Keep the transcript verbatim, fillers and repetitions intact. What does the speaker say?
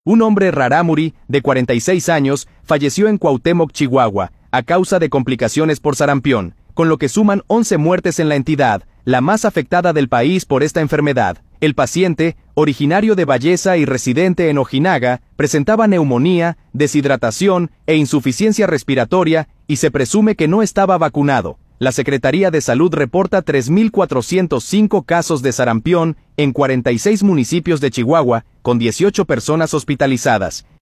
Un hombre rarámuri, de cuarenta y seis años, falleció en Cuauhtémoc, Chihuahua, a causa de complicaciones por sarampión, con lo que suman once muertes en la entidad, la más afectada del país por esta enfermedad. El paciente, originario de Valleza y residente en Ojinaga, presentaba neumonía, deshidratación e insuficiencia respiratoria y se presume que no estaba vacunado. La Secretaría de Salud reporta tres mil cuatrocientos cinco casos de sarampión en cuarenta y seis municipios de Chihuahua, con dieciocho personas hospitalizadas.